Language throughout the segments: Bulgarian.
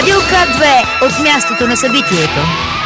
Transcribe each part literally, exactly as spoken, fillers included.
Радио К две от мястото на събитието.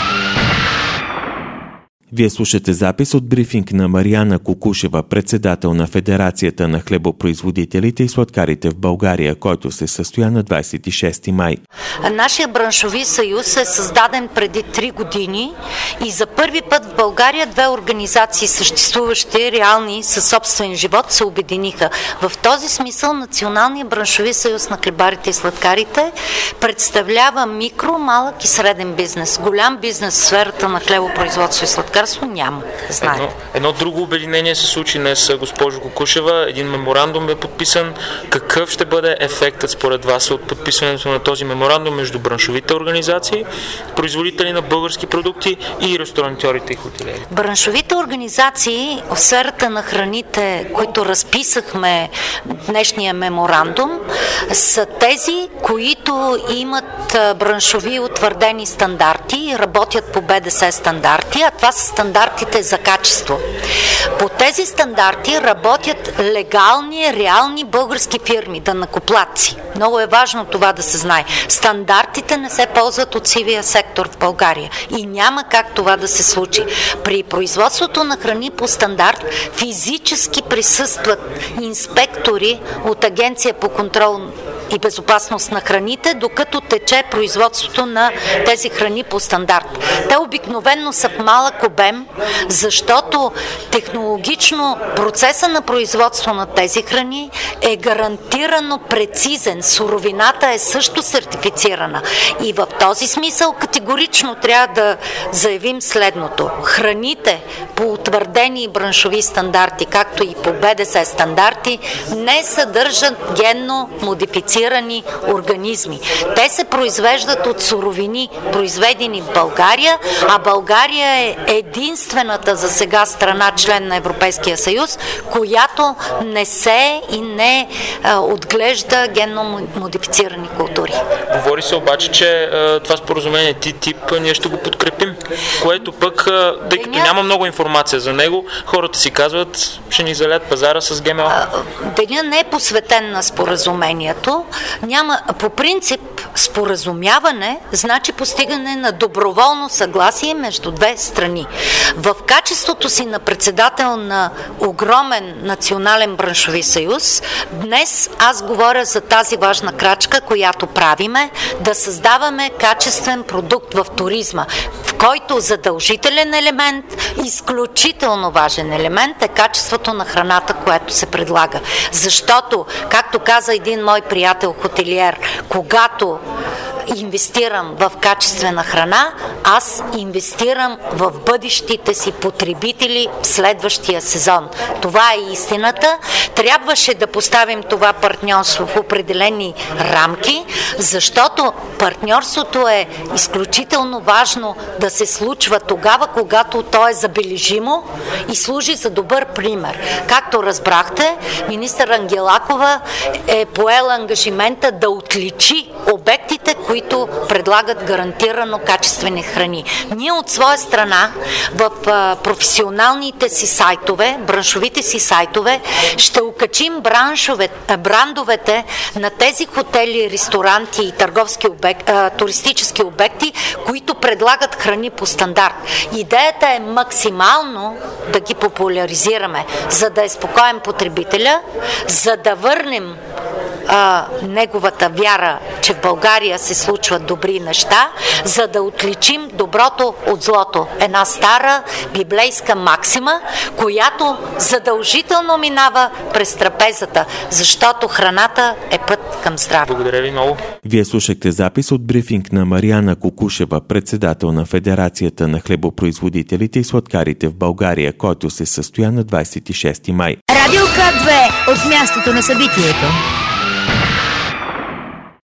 Вие слушате запис от брифинг на Мариана Кукушева, председател на Федерацията на хлебопроизводителите и сладкарите в България, който се състоя на двадесет и шести май. Нашия браншови съюз е създаден преди три години и за първи път в България две организации, съществуващи реални със собствен живот, се обединиха. В този смисъл Националният браншови съюз на хлебарите и сладкарите представлява микро, малък и среден бизнес. Голям бизнес в сферата на хлебопроизводство и сладкарство няма. Едно, едно друго обединение се случи днес, госпожо Кукушева. Един меморандум е подписан. Какъв ще бъде ефектът според вас от подписването на този меморандум между браншовите организации, производители на български продукти и ресторантьорите и хотелиери? Браншовите организации в сферата на храните, които разписахме днешния меморандум, са тези, които имат браншови утвърдени стандарти и работят по Б Д С стандарти, а това са стандартите за качество. По тези стандарти работят легални, реални български фирми, данъкоплатци. Много е важно това да се знае. Стандартите не се ползват от сивия сектор в България и няма как това да се случи. При производството на храни по стандарт физически присъстват инспектори от Агенция по контрол и безопасност на храните, докато тече производството на тези храни по стандарт. Те обикновено са в малък обем, защото технологично процеса на производство на тези храни е гарантирано прецизен. Суровината е също сертифицирана. И в този смисъл категорично трябва да заявим следното. Храните по утвърдени браншови стандарти, както и по Б Д С стандарти, не съдържат генно модифицирани организми. Те се произвеждат от суровини, произведени в България, а България е единствената за сега страна, член на Европейския съюз, която не се и не а, отглежда генно модифицирани култури. Говори се обаче, че а, това споразумение Т Т И П ние ще го подкрепим, което пък, а, тъй като няма много информация за него, хората си казват, ще ни залят пазара с Г М О. Деня не е посветен на споразумението. Няма, по принцип, споразумяване значи постигане на доброволно съгласие между две страни. В качеството си на председател на огромен национален браншови съюз, днес аз говоря за тази важна крачка, която правиме, да създаваме качествен продукт в туризма, в който задължителен елемент, изключително важен елемент е качеството на храната, което се предлага. Защото, както каза един мой приятел хотелиер, когато инвестирам в качествена храна, аз инвестирам в бъдещите си потребители в следващия сезон. Това е истината. Трябваше да поставим това партньорство в определени рамки, защото партньорството е изключително важно да се случва тогава, когато то е забележимо и служи за добър пример. Както разбрахте, министър Ангелакова е поела ангажимента да отличи обектите, които предлагат гарантирано качествени храни. Ние от своя страна в а, професионалните си сайтове, браншовите си сайтове, ще окачим браншове, брандовете на тези хотели, ресторанти и търговски обект, а, туристически обекти, които предлагат храни по стандарт. Идеята е максимално да ги популяризираме, за да е спокоен потребителя, за да върнем А, неговата вяра, че в България се случват добри неща, за да отличим доброто от злото. Една стара библейска максима, която задължително минава през трапезата, защото храната е път към здраве. Благодаря ви много. Вие слушахте запис от брифинг на Мариана Кукушева, председател на Федерацията на хлебопроизводителите и сладкарите в България, който се състоя на двадесет и шести май. Радио К две от мястото на събитието.